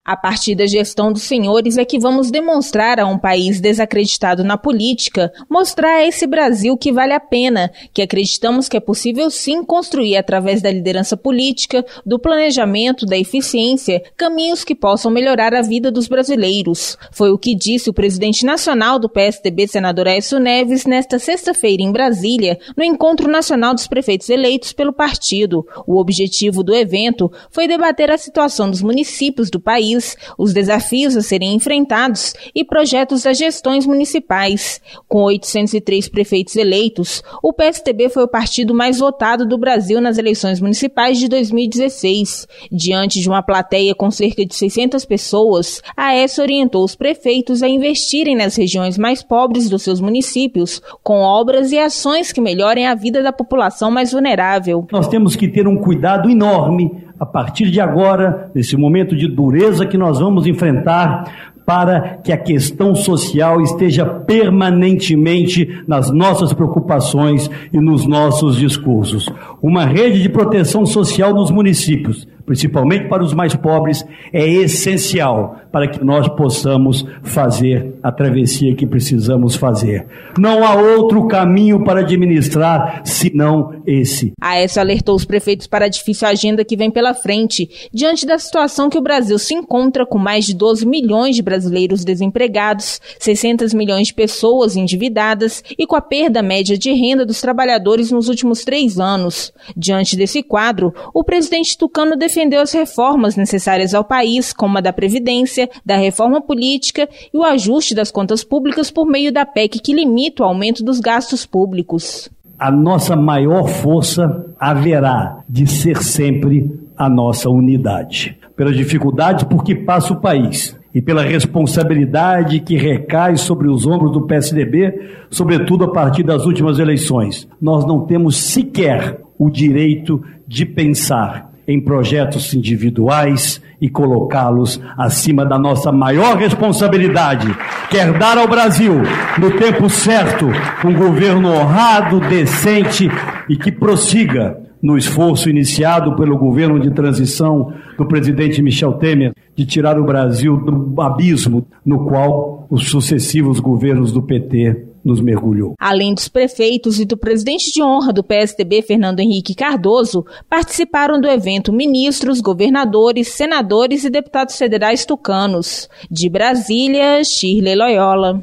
A partir da gestão dos senhores é que vamos demonstrar a um país desacreditado na política, mostrar a esse Brasil que vale a pena, que acreditamos que é possível sim construir através da liderança política, do planejamento, da eficiência, caminhos que possam melhorar a vida dos brasileiros. Foi o que disse o presidente nacional do PSDB, senador Aécio Neves, nesta sexta-feira em Brasília, no Encontro Nacional dos Prefeitos eleitos pelo partido. O objetivo do evento foi debater a situação dos municípios do país, os desafios a serem enfrentados e projetos das gestões municipais. Com 803 prefeitos eleitos, o PSDB foi o partido mais votado do Brasil nas eleições municipais de 2016. Diante de uma plateia com cerca de 600 pessoas, a Aécio orientou os prefeitos a investirem nas regiões mais pobres dos seus municípios, com obras e ações que melhorem a vida da população mais vulnerável. Nós temos que ter um cuidado enorme a partir de agora, nesse momento de dureza que nós vamos enfrentar, para que a questão social esteja permanentemente nas nossas preocupações e nos nossos discursos. Uma rede de proteção social nos municípios, principalmente para os mais pobres, é essencial para que nós possamos fazer a travessia que precisamos fazer. Não há outro caminho para administrar senão esse. A Aécio alertou os prefeitos para a difícil agenda que vem pela frente, diante da situação que o Brasil se encontra com mais de 12 milhões de brasileiros desempregados, 600 milhões de pessoas endividadas e com a perda média de renda dos trabalhadores nos últimos 3 anos. Diante desse quadro, o presidente tucano defendeu as reformas necessárias ao país, como a da Previdência, da reforma política e o ajuste das contas públicas por meio da PEC que limita o aumento dos gastos públicos. A nossa maior força haverá de ser sempre a nossa unidade. Pelas dificuldades por que passa o país e pela responsabilidade que recai sobre os ombros do PSDB, sobretudo a partir das últimas eleições. Nós não temos sequer o direito de pensar em projetos individuais e colocá-los acima da nossa maior responsabilidade, quer dar ao Brasil, no tempo certo, um governo honrado, decente e que prossiga no esforço iniciado pelo governo de transição do presidente Michel Temer de tirar o Brasil do abismo no qual os sucessivos governos do PT nos mergulhou. Além dos prefeitos e do presidente de honra do PSDB, Fernando Henrique Cardoso, participaram do evento ministros, governadores, senadores e deputados federais tucanos. De Brasília, Shirley Loyola.